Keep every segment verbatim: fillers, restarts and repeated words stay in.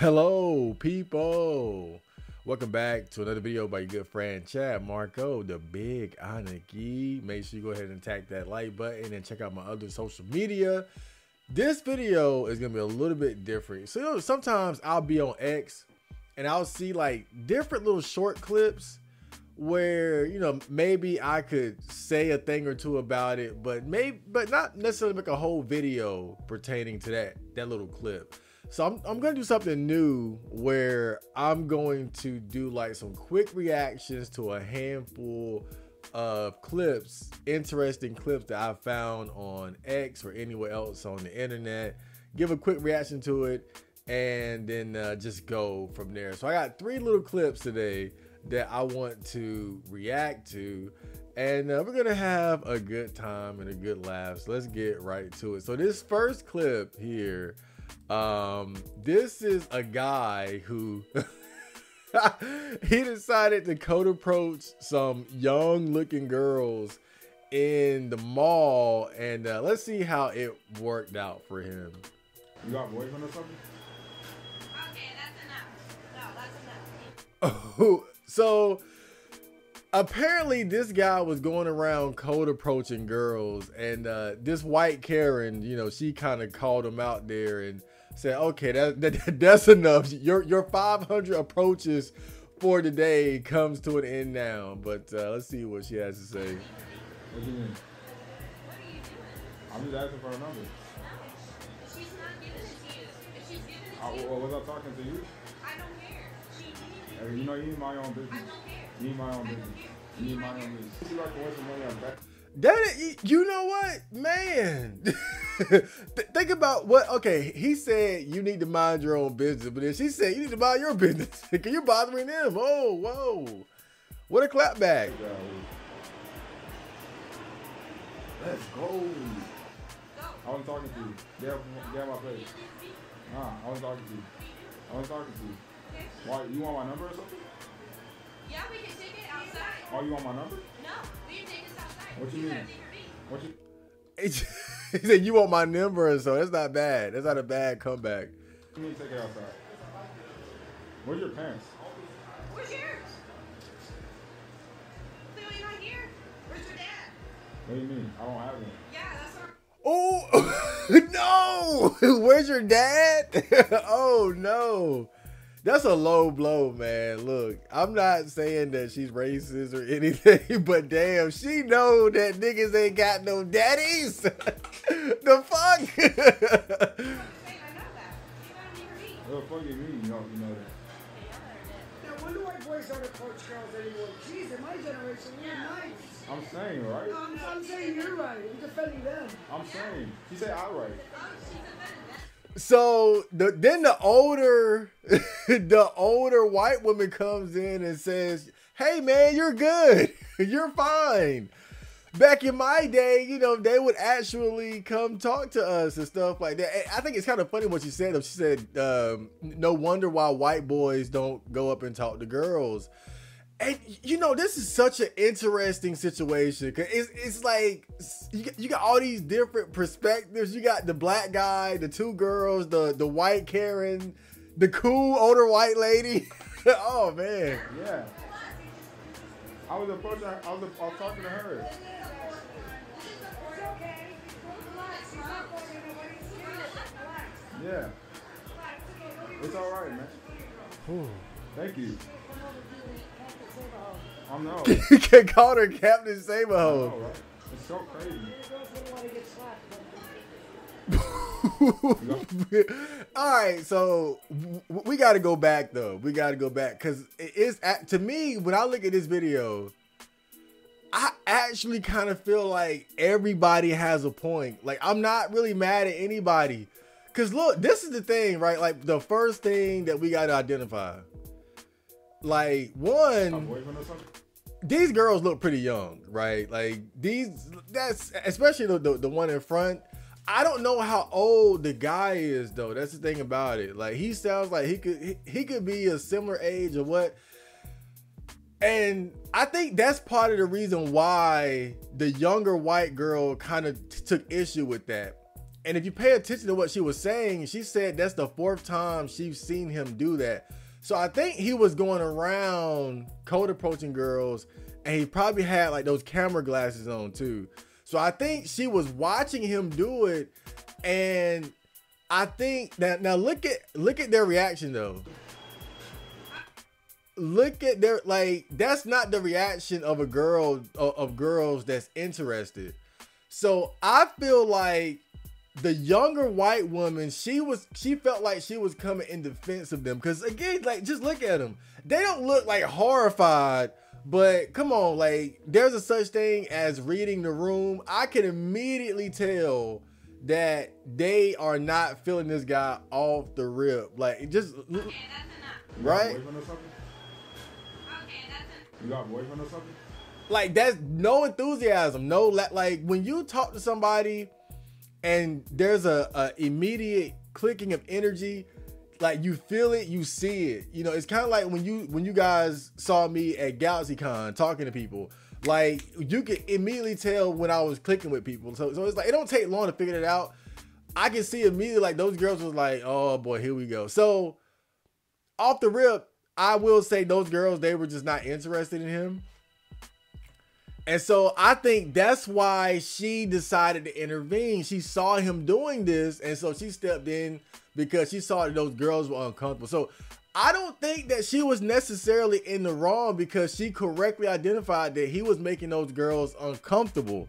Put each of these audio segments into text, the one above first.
Hello, people. Welcome back to another video by your good friend Chad Marco, the Big Aniki. Make sure you go ahead and tap that like button and check out my other social media. This video is gonna be a little bit different. So you know, sometimes I'll be on X and I'll see like different little short clips where, you know, maybe I could say a thing or two about it, but maybe but not necessarily make a whole video pertaining to that that little clip. So I'm, I'm gonna do something new where I'm going to do like some quick reactions to a handful of clips, interesting clips that I found on X or anywhere else on the internet. Give a quick reaction to it and then uh, just go from there. So I got three little clips today that I want to react to, and uh, we're gonna have a good time and a good laugh. So let's get right to it. So this first clip here, um this is a guy who he decided to code approach some young looking girls in the mall, and uh, let's see how it worked out for him. You got boyfriend or something? Okay, that's enough. No, that's enough. Oh, so apparently this guy was going around code approaching girls, and uh, this white Karen, you know, she kind of called him out there and said, okay, that, that that's enough. Your your five hundred approaches for today comes to an end now. But uh, let's see what she has to say. What do you mean? What are you doing? I'm just asking for a number. No, she's not giving it to you. If she's giving it to I, you, well, was I talking to you? I don't care. She needs Hey, you know, you need my own business. I don't care. You need my own I don't business. care. You need my own business. You see like a waste of money on that? That you know what, man? Think about what. Okay, he said you need to mind your own business, but then she said you need to mind your business because you're bothering them. Oh, whoa! What a clapback! Let's go. Go. I wasn't talking to you. Get out, get out my place. Nah, I wasn't talking to you. I wasn't talking to you. Okay. Why? You want my number or something? Yeah, we can take it outside. Oh, you want my number? No, we can take this outside. What you gotta mean? take her beat. What you? He said you want my number, and so that's not bad. That's not a bad comeback. You need to take it outside. Where's your pants? Where's yours? Clearly not here. Where's your dad? What do you mean? I don't have one. Yeah, that's our. Oh no! Where's your dad? Oh no! That's a low blow, man. Look, I'm not saying that she's racist or anything, but damn, she know that niggas ain't got no daddies. The fuck? Hey, I know that. You gotta leave her be. What the fuck you mean? You know, you know that. No wonder why boys don't approach girls anymore. Jeez, in my generation, we were nice. I'm saying, right? No, I'm, I'm saying you're right. I'm defending them. I'm saying. She said I right. So the, then the older, the older white woman comes in and says, "Hey man, you're good. You're fine." Back in my day, you know, they would actually come talk to us and stuff like that. And I think it's kind of funny what she said. Though. She said, um, "No wonder why white boys don't go up and talk to girls." And you know, this is such an interesting situation because it's, it's like you got, you got all these different perspectives. You got the black guy, the two girls, the the white Karen, the cool older white lady. Oh man, Yeah. I was approaching. I was, I was talking to her. It's okay. Relax. He's not going anywhere. He's serious. Relax. Yeah. It's all right, man. Whew. Thank you. I know. You can call her Captain I Save-A-Ho. know, right? It's so crazy. Girls wouldn't want to get slapped. All right, so w- we got to go back though. We got to go back because it's to me when I look at this video, I actually kind of feel like everybody has a point. Like I'm not really mad at anybody because look, this is the thing, right? Like the first thing that we got to identify, like My one. boyfriend or something? These girls look pretty young, right? Like these, that's especially the, the the one in front. I don't know how old the guy is though. That's the thing about it. Like he sounds like he could he, he could be a similar age or what. And I think that's part of the reason why the younger white girl kind of t- took issue with that. And if you pay attention to what she was saying, she said that's the fourth time she's seen him do that. So I think he was going around cold approaching girls, and he probably had like those camera glasses on too. So I think she was watching him do it, and I think that now look at look at their reaction though. Look at their, like, that's not the reaction of a girl of, of girls that's interested. So I feel like the younger white woman, she was she felt like she was coming in defense of them, because again, like, just look at them. They don't look like horrified, but come on, like, there's a such thing as reading the room. I can immediately tell that they are not feeling this guy off the rip. Like, it just Okay, that's enough. right. You got a boyfriend or something? Okay, that's enough. You got a boyfriend or something? Like, that's no enthusiasm, no, like, when you talk to somebody and there's a, a immediate clicking of energy, like, you feel it, you see it. You know, it's kind of like when you when you guys saw me at GalaxyCon talking to people. Like, you could immediately tell when I was clicking with people. So, so it's like, it don't take long to figure it out. I can see immediately, like, those girls was like, oh boy, here we go. So off the rip, I will say those girls, they were just not interested in him. And so I think that's why she decided to intervene. She saw him doing this, and so she stepped in because she saw that those girls were uncomfortable. So I don't think that she was necessarily in the wrong, because she correctly identified that he was making those girls uncomfortable.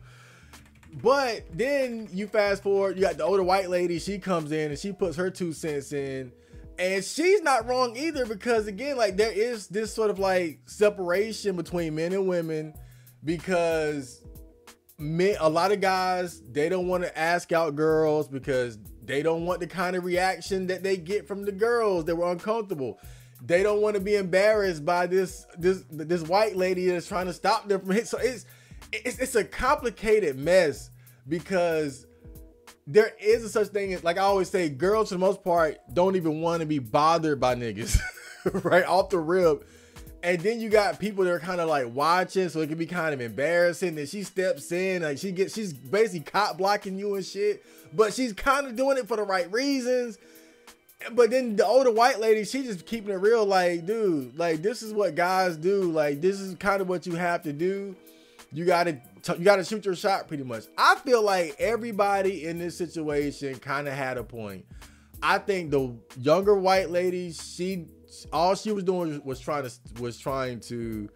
But then you fast forward, you got the older white lady, she comes in and she puts her two cents in. And she's not wrong either, because again, like, there is this sort of like separation between men and women, because men, a lot of guys, they don't want to ask out girls because they don't want the kind of reaction that they get from the girls that were uncomfortable. They don't want to be embarrassed by this this this white lady that's trying to stop them from hitting. So it's it's it's a complicated mess, because there is a such thing as, like I always say, girls for the most part don't even want to be bothered by niggas, right off the rip. And then you got people that are kind of like watching, so it can be kind of embarrassing. And she steps in, like she gets, she's basically cop blocking you and shit, but she's kind of doing it for the right reasons. But then the older white lady, she just keeping it real, like, dude, like, this is what guys do. Like, this is kind of what you have to do. You gotta, you gotta shoot your shot, pretty much. I feel like everybody in this situation kind of had a point. I think the younger white lady, she, all she was doing was trying to, was trying to,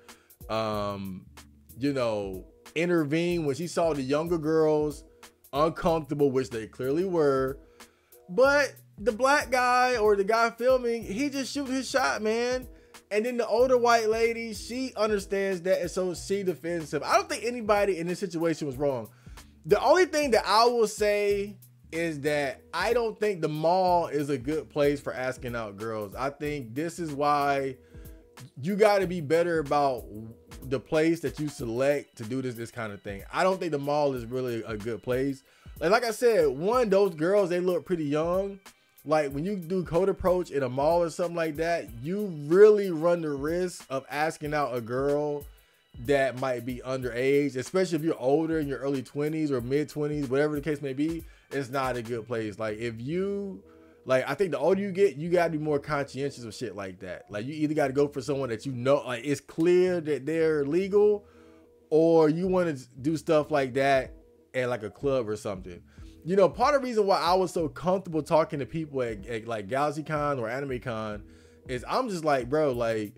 um, you know, intervene when she saw the younger girls uncomfortable, which they clearly were. But the black guy, or the guy filming, he just shoot his shot, man. And then the older white lady, she understands that, and so she defends him. I don't think anybody in this situation was wrong. The only thing that I will say is that I don't think the mall is a good place for asking out girls. I think this is why you got to be better about the place that you select to do this this kind of thing. I don't think the mall is really a good place. Like, like I said, one, those girls, they look pretty young. Like, when you do code approach in a mall or something like that, you really run the risk of asking out a girl that might be underage, especially if you're older, in your early twenties or mid twenties, whatever the case may be. It's not a good place. Like, if you, like, I think the older you get, you gotta be more conscientious of shit like that. Like, you either gotta go for someone that you know, like, it's clear that they're legal, or you want to do stuff like that at like a club or something. You know, part of the reason why I was so comfortable talking to people at, at like GalaxyCon or AnimeCon is I'm just like, bro, like,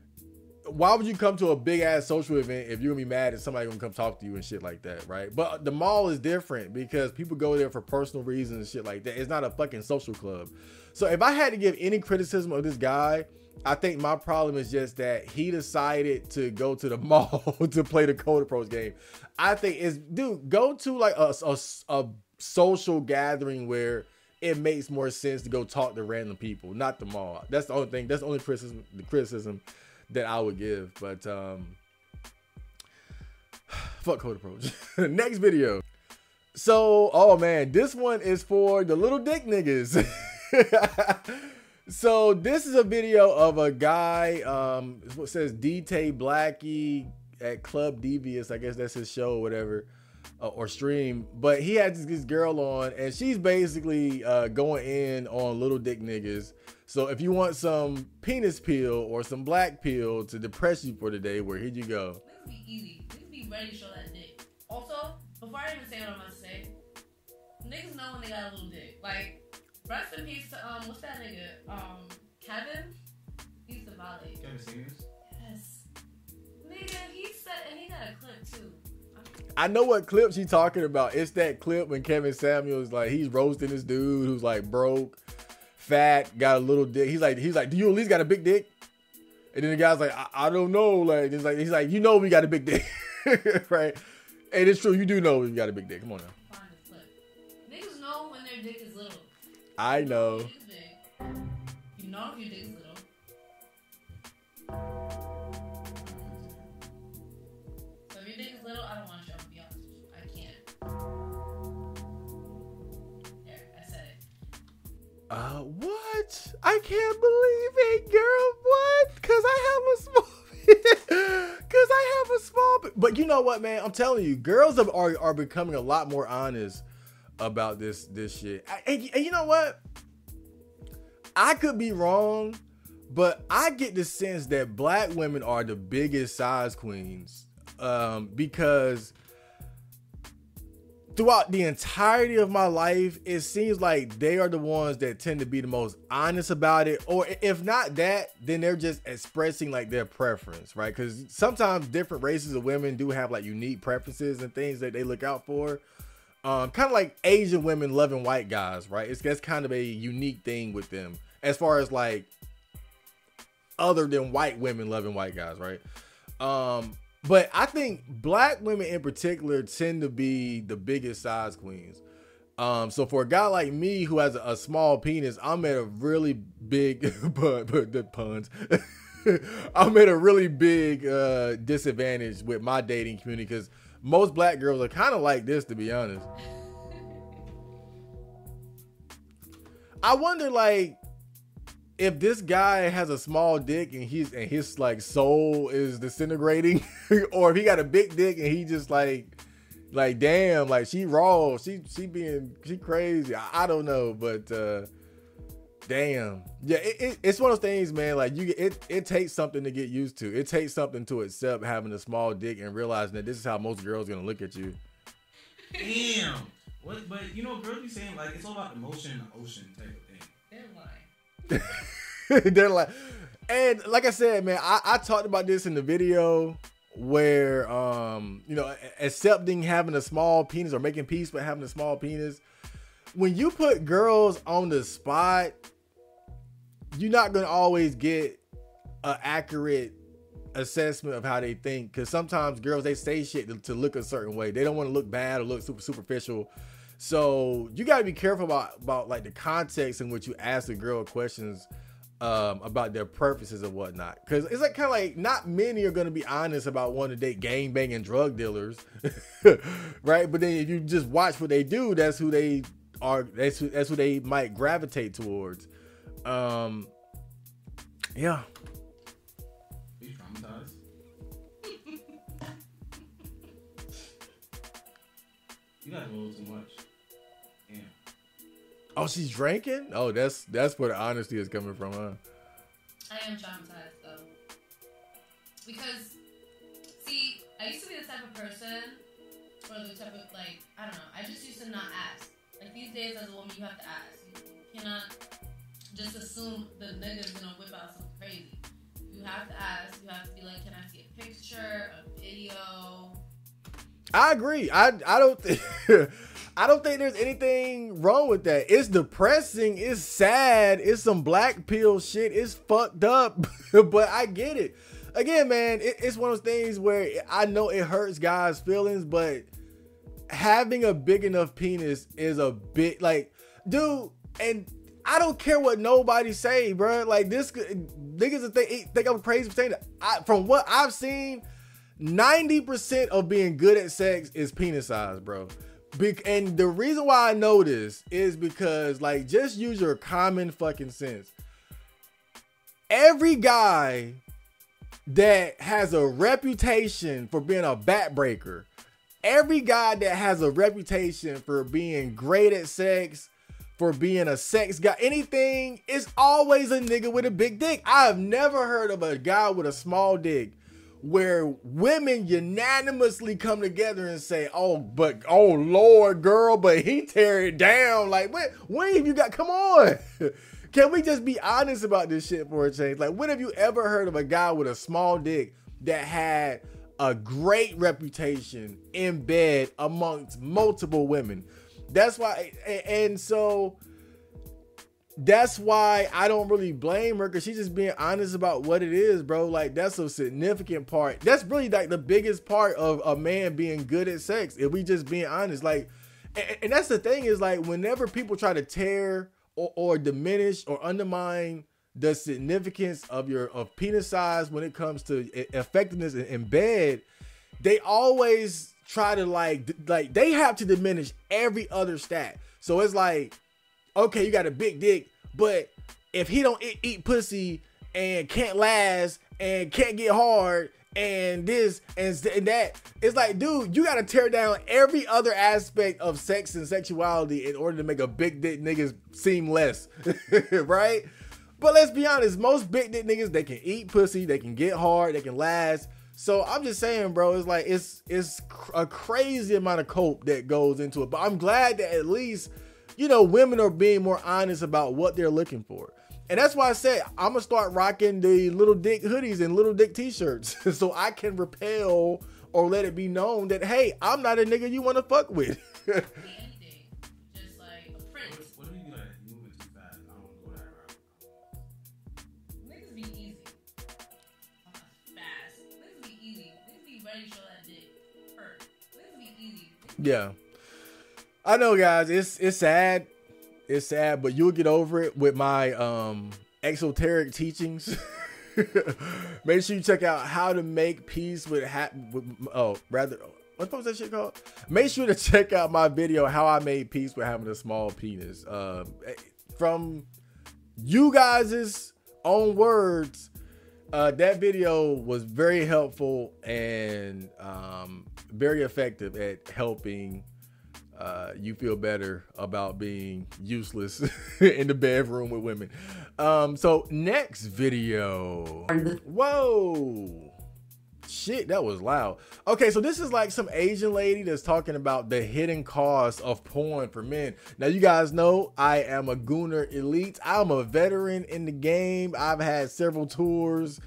why would you come to a big ass social event if you're gonna be mad at somebody gonna come talk to you and shit like that, right? But the mall is different, because people go there for personal reasons and shit like that. It's not a fucking social club. So if I had to give any criticism of this guy, I think my problem is just that he decided to go to the mall to play the code approach game. I think is, dude, go to like a, a, a social gathering where it makes more sense to go talk to random people, not the mall. That's the only thing. That's the only criticism, the criticism that I would give. But um, fuck code approach. Next video. So, oh man, this one is for the little dick niggas. So this is a video of a guy, um, what says D Tay Blackie at Club Devious. I guess that's his show or whatever. uh, or stream, but he had this, this girl on, and she's basically uh, going in on little dick niggas. So if you want some penis peel or some black peel to depress you for the day, where here you go. Niggas be easy. Niggas be ready to show that dick. Also, before I even say what I'm about to say, niggas know when they got a little dick. Like, rest in peace to, um, what's that nigga? Um, Kevin? He's the volley. Kevin Samuels? Yes. Nigga, he said, and he got a clip too. I know what clip she's talking about. It's that clip when Kevin Samuels, like, he's roasting this dude who's like broke, fat, got a little dick. He's like, he's like, do you at least got a big dick? And then the guy's like, I, I don't know. Like, it's like, he's like, you know, we got a big dick, right? And it's true, you do know we got a big dick. Come on now. Find this clip. Niggas know when their dick is little. I You know. when your dick is big. You know if your dick is little. So if your dick is little, I don't want you. I'm gonna be honest with you. I can't. There, I said it. Uh, what? I can't believe it, girl. What? Cause I have a small, cause I have a small. But you know what, man? I'm telling you, girls are are, are becoming a lot more honest about this this shit. I, and, and you know what? I could be wrong, but I get the sense that black women are the biggest size queens, um, because throughout the entirety of my life, it seems like they are the ones that tend to be the most honest about it. Or if not that, then they're just expressing like their preference, right? Because sometimes different races of women do have like unique preferences and things that they look out for. Um, kind of like Asian women loving white guys, right? It's that's kind of a unique thing with them as far as like other than white women loving white guys, right? Um, But I think black women in particular tend to be the biggest size queens. Um, so for a guy like me who has a, a small penis, I'm at a really big, but, but the puns, I'm at a really big uh, disadvantage with my dating community because most black girls are kind of like this, to be honest. I wonder, like, if this guy has a small dick and he's and his like soul is disintegrating, or if he got a big dick and he just like, like damn, like she raw, she she being she crazy. I, I don't know, but uh, damn, yeah, it, it, it's one of those things, man. Like you, get, it it takes something to get used to. It takes something to accept having a small dick and realizing that this is how most girls gonna look at you. Damn. What? But you know, girls be saying like it's all about emotion in the ocean type of thing. They're lying. They're like, and like I said, man, I, I talked about this in the video where, um, you know, accepting having a small penis or making peace with having a small penis. When you put girls on the spot, you're not going to always get an accurate assessment of how they think. Because sometimes girls, they say shit to, to look a certain way. They don't want to look bad or look super superficial. So you got to be careful about, about like the context in which you ask a girl questions um, about their preferences and whatnot. Because it's like kind of like not many are going to be honest about wanting to date gangbanging drug dealers, right? But then if you just watch what they do, that's who they are. That's who, that's who they might gravitate towards. Um, yeah. Are you traumatized? You got a little too much. Damn. Oh, she's drinking? Oh, that's that's where the honesty is coming from, huh? I am traumatized though. Because, see, I used to be the type of person, or the type of, like, I don't know, I just used to not ask. Like, these days as a woman, you have to ask. You cannot just assume the nigga's gonna whip out something crazy. You have to ask. You have to be like, can I see a picture, a video? I agree. I I don't think I don't think there's anything wrong with that. It's depressing. It's sad. It's some black pill shit. It's fucked up. But I get it. Again, man, it, it's one of those things where I know it hurts guys' feelings, but having a big enough penis is a bit like, dude, and I don't care what nobody say, bro. Like this, niggas think, think I'm crazy for saying that. I, from what I've seen, ninety percent of being good at sex is penis size, bro. Be- and the reason why I know this is because, like, just use your common fucking sense. Every guy that has a reputation for being a backbreaker, every guy that has a reputation for being great at sex, for being a sex guy, anything, is always a nigga with a big dick. I have never heard of a guy with a small dick where women unanimously come together and say, oh, but, oh, Lord, girl, but he tear it down. Like, when, when have you got, come on. Can we just be honest about this shit for a change? Like, when have you ever heard of a guy with a small dick that had a great reputation in bed amongst multiple women? That's why, and so that's why I don't really blame her, because she's just being honest about what it is, bro. Like, that's a significant part. That's really like the biggest part of a man being good at sex, if we just being honest. Like, and, and that's the thing is, like, whenever people try to tear or, or diminish or undermine the significance of your of penis size when it comes to effectiveness in, in bed, they always try to like like they have to diminish every other stat. So it's like, okay, you got a big dick, but if he don't eat, eat pussy and can't last and can't get hard and this and, and that, it's like, dude, you got to tear down every other aspect of sex and sexuality in order to make a big dick niggas seem less, right? But let's be honest, most big dick niggas, they can eat pussy, they can get hard, they can last. So I'm just saying, bro, it's like, it's it's a crazy amount of cope that goes into it. But I'm glad that at least, you know, women are being more honest about what they're looking for. And that's why I said I'm going to start rocking the little dick hoodies and little dick t-shirts so I can repel or let it be known that, hey, I'm not a nigga you want to fuck with. Yeah, I know, guys. It's it's sad. It's sad, but you'll get over it with my um, exoteric teachings. Make sure you check out how to make peace with, ha- with oh, rather, what was that shit called? Make sure to check out my video, how I made peace with having a small penis. Uh, from you guys' own words, uh, that video was very helpful and um, very effective at helping uh, you feel better about being useless in the bedroom with women. Um, so next video. Whoa. Shit, that was loud. Okay, so this is like some Asian lady that's talking about the hidden cost of porn for men. Now, you guys know I am a Gooner Elite. I'm a veteran in the game. I've had several tours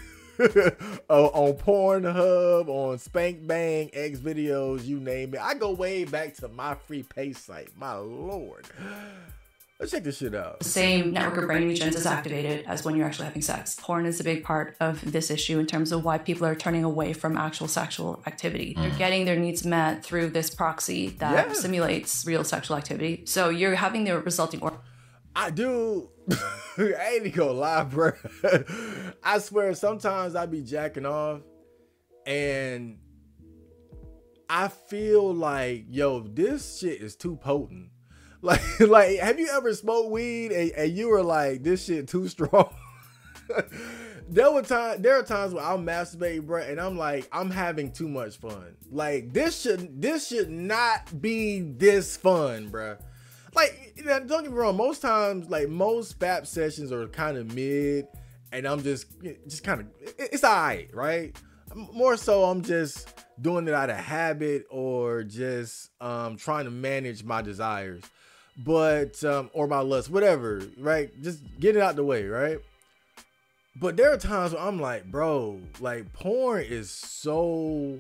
on Pornhub, on Spank Bang, X videos, you name it. I go way back to my free pay site. My lord. Let's check this shit out. The same network of brain regions is activated as when you're actually having sex. Porn is a big part of this issue in terms of why people are turning away from actual sexual activity. Mm. They're getting their needs met through this proxy that yeah. simulates real sexual activity. So you're having the resulting or I do. I ain't gonna lie, bro. I swear, sometimes I be jacking off and I feel like, yo, this shit is too potent. Like, like, have you ever smoked weed and, and you were like, this shit too strong? There were time, there are times where I'll masturbate, bro, and I'm like, I'm having too much fun. Like, this should, this should not be this fun, bro. Like, you know, don't get me wrong. Most times, like, most F A P sessions are kind of mid, and I'm just, just kind of, it's all right, right? More so, I'm just doing it out of habit or just um, trying to manage my desires. But, um, or my lust, whatever, right? Just get it out the way, right? But there are times where I'm like, bro, like, porn is so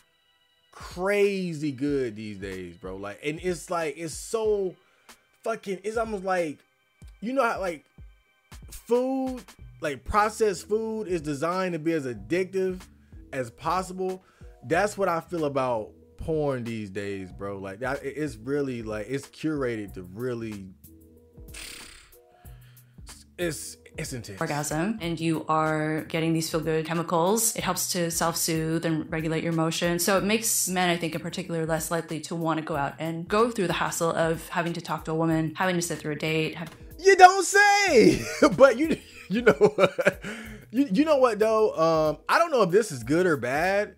crazy good these days, bro. Like, and it's like, it's so fucking, it's almost like, you know how, like, food, like, processed food is designed to be as addictive as possible. That's what I feel about porn these days, bro. Like, that, it's really like, it's curated to really, it's it's intense. Orgasm, and you are getting these feel-good chemicals. It helps to self-soothe and regulate your emotions. So it makes men, I think in particular, less likely to want to go out and go through the hassle of having to talk to a woman, having to sit through a date. Have- you don't say. But you you know you, you know what though, um I don't know if this is good or bad,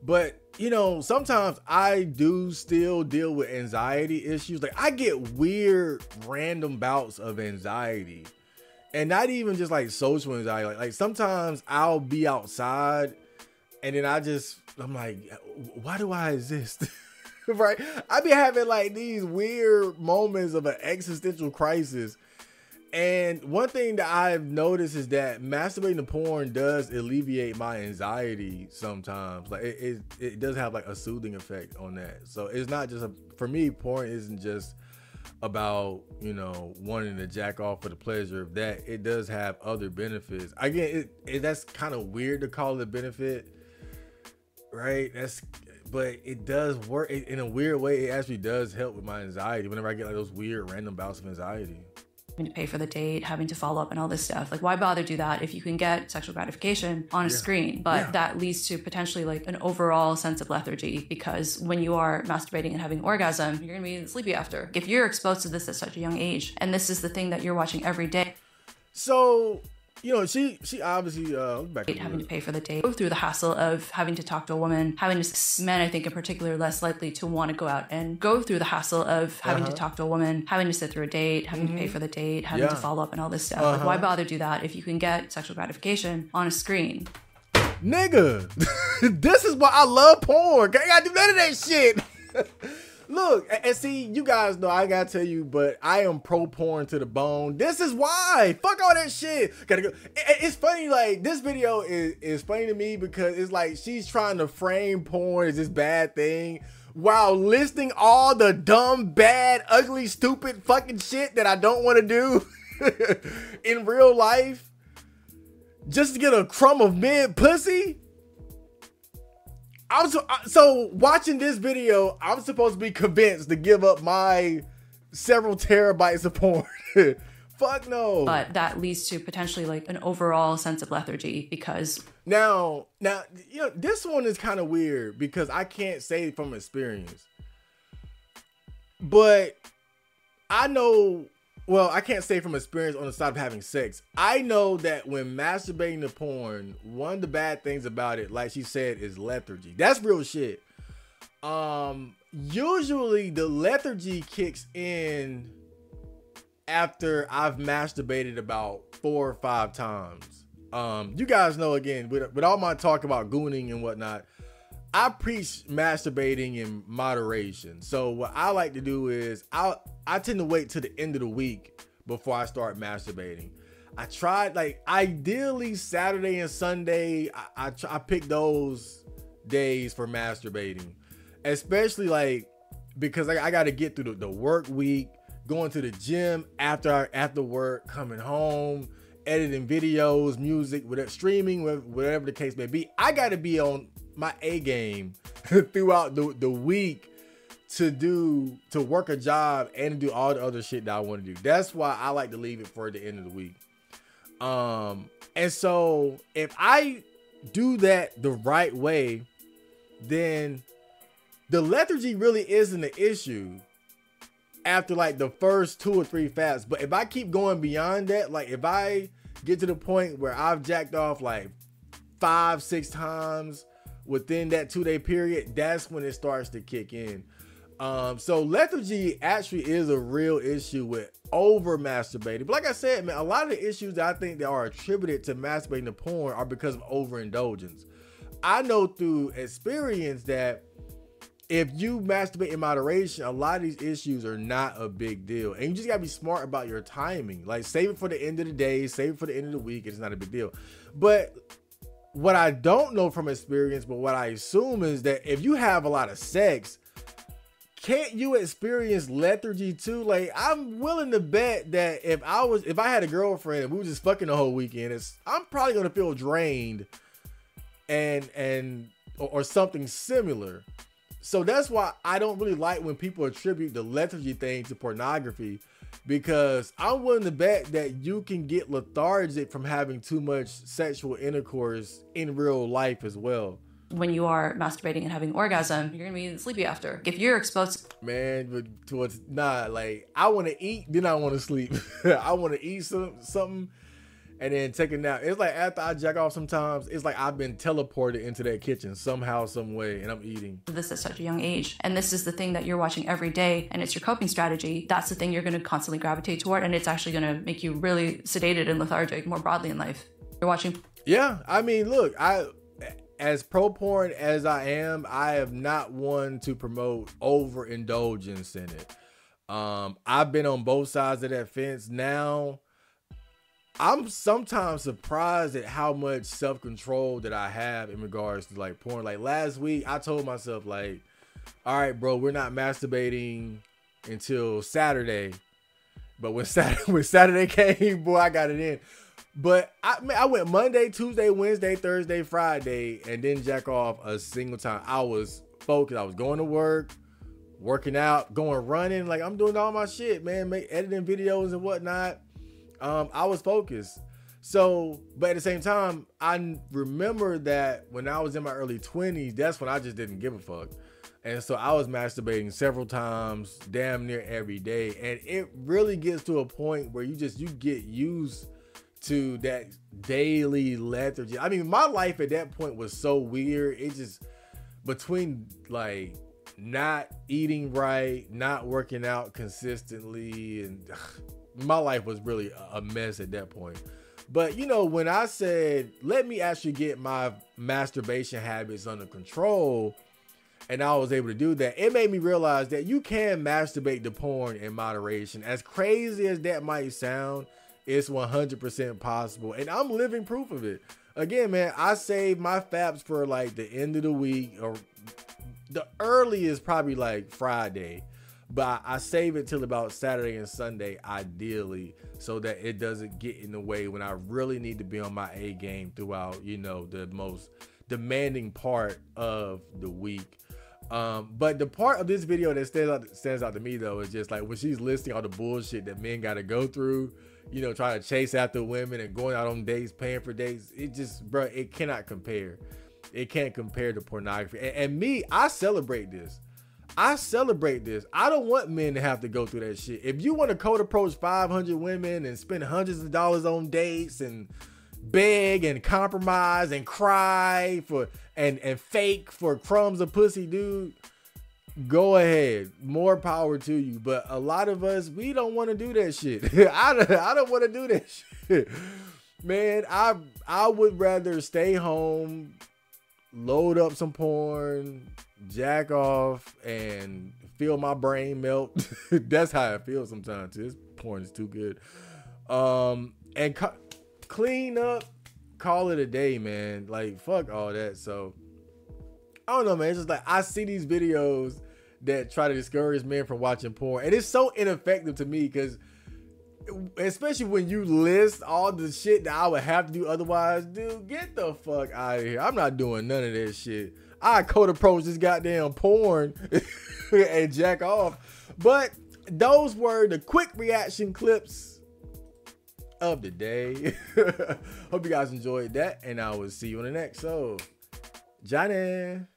But, you know, sometimes I do still deal with anxiety issues. Like, I get weird, random bouts of anxiety. And not even just like social anxiety. Like, like sometimes I'll be outside and then I just, I'm like, why do I exist? Right? I be having like these weird moments of an existential crisis. And one thing that I've noticed is that masturbating to porn does alleviate my anxiety sometimes. Like it, it, it does have like a soothing effect on that. So it's not just a, for me, porn isn't just about, you know, wanting to jack off for the pleasure of that. It does have other benefits. Again, it, it that's kind of weird to call it a benefit, right? That's, but it does work it, in a weird way. It actually does help with my anxiety whenever I get like those weird random bouts of anxiety. Having to pay for the date, having to follow up and all this stuff. Like, why bother do that if you can get sexual gratification on a yeah. screen? But yeah. that leads to potentially like an overall sense of lethargy, because when you are masturbating and having orgasm, you're gonna be sleepy after. If you're exposed to this at such a young age, and this is the thing that you're watching every day. So, you know, she she obviously uh back to having to pay for the date, go through the hassle of having to talk to a woman, having to, men I think in particular less likely to want to go out and go through the hassle of having uh-huh. to talk to a woman, having to sit through a date, having mm-hmm. to pay for the date, having yeah. to follow up and all this stuff. Uh-huh. Like, why bother do that if you can get sexual gratification on a screen? Nigga, this is why I love porn. I gotta do none of that shit. Look, and see, you guys know I gotta tell you, but I am pro porn to the bone. This is why. Fuck all that shit. Gotta go. It's funny, like, this video is, is funny to me because it's like she's trying to frame porn as this bad thing while listing all the dumb, bad, ugly, stupid fucking shit that I don't want to do in real life just to get a crumb of mid pussy. I'm so, so watching this video, I'm supposed to be convinced to give up my several terabytes of porn. Fuck no. But that leads to potentially like an overall sense of lethargy because now, now, you know, this one is kind of weird because I can't say from experience, but I know, well, I can't say from experience on the side of having sex. I know that when masturbating to porn, one of the bad things about it, like she said, is lethargy. That's real shit. Um, usually the lethargy kicks in after I've masturbated about four or five times. Um, you guys know, again, with, with all my talk about gooning and whatnot, I preach masturbating in moderation. So what I like to do is I I tend to wait till the end of the week before I start masturbating. I tried, like, ideally Saturday and Sunday. I I, I pick those days for masturbating, especially like because I, I got to get through the, the work week, going to the gym after after work, coming home, editing videos, music, whatever, streaming, whatever the case may be. I got to be on my A game throughout the, the week to do to work a job and do all the other shit that I want to do. That's why I like to leave it for the end of the week. Um, and so if I do that the right way, then the lethargy really isn't an issue after like the first two or three fasts. But if I keep going beyond that, like if I get to the point where I've jacked off like five, six times within that two-day period, that's when it starts to kick in. Um, so lethargy actually is a real issue with over masturbating. But like I said, man, a lot of the issues that I think that are attributed to masturbating to porn are because of overindulgence. I know through experience that if you masturbate in moderation, a lot of these issues are not a big deal. And you just gotta be smart about your timing. Like, save it for the end of the day, save it for the end of the week. It's not a big deal. But what I don't know from experience, but what I assume is that if you have a lot of sex, can't you experience lethargy too? Like, I'm willing to bet that if I was, if I had a girlfriend and we were just fucking the whole weekend, it's, I'm probably gonna feel drained and and or, or something similar. So that's why I don't really like when people attribute the lethargy thing to pornography, because I'm willing to bet that you can get lethargic from having too much sexual intercourse in real life as well. When you are masturbating and having orgasm, you're gonna be sleepy after. If you're exposed, man, but towards not like I want to eat, then I want to sleep. I want to eat some something, and then take a nap. It's like after I jack off sometimes, it's like I've been teleported into that kitchen somehow, some way, and I'm eating. This at such a young age. And this is the thing that you're watching every day, and it's your coping strategy. That's the thing you're going to constantly gravitate toward, and it's actually going to make you really sedated and lethargic more broadly in life. You're watching. Yeah, I mean, look, I as pro porn as I am, I have not one to promote overindulgence in it. Um, I've been on both sides of that fence. Now, I'm sometimes surprised at how much self-control that I have in regards to like porn. Like last week, I told myself like, all right, bro, we're not masturbating until Saturday. But when Saturday, when Saturday came, boy, I got it in. But I, man, I went Monday, Tuesday, Wednesday, Thursday, Friday, and didn't jack off a single time. I was focused. I was going to work, working out, going running. Like I'm doing all my shit, man, make, editing videos and whatnot. Um, I was focused. So, but at the same time, I remember that when I was in my early twenties, that's when I just didn't give a fuck. And so I was masturbating several times, damn near every day. And it really gets to a point where you just, you get used to that daily lethargy. I mean, my life at that point was so weird. It just, between like not eating right, not working out consistently, and ugh, my life was really a mess at that point. But you know, when I said, let me actually get my masturbation habits under control, and I was able to do that, it made me realize that you can masturbate to porn in moderation. As crazy as that might sound, it's one hundred percent possible. And I'm living proof of it. Again, man, I save my faps for like the end of the week, or the earliest probably like Friday. But I save it till about Saturday and Sunday, ideally, so that it doesn't get in the way when I really need to be on my A game throughout, you know, the most demanding part of the week. Um, but the part of this video that stands out, stands out to me, though, is just like when she's listing all the bullshit that men got to go through, you know, trying to chase after women and going out on dates, paying for dates. It just, bro, it cannot compare. It can't compare to pornography. And, and me, I celebrate this. I celebrate this. I don't want men to have to go through that shit. If you want to cold approach five hundred women and spend hundreds of dollars on dates and beg and compromise and cry for and and fake for crumbs of pussy, dude, go ahead. More power to you. But a lot of us, we don't want to do that shit. I don't, I don't want to do that shit. Man, I I would rather stay home, load up some porn, jack off, and feel my brain melt. That's how I feel sometimes. This porn is too good. Um, and co- clean up, call it a day, man. Like, fuck all that. So, I don't know, man. It's just like, I see these videos that try to discourage men from watching porn. And it's so ineffective to me because, especially when you list all the shit that I would have to do otherwise, dude, get the fuck out of here. I'm not doing none of that shit. I could approach this goddamn porn and jack off. But those were the quick reaction clips of the day. Hope you guys enjoyed that, and I will see you on the next. So, Johnny.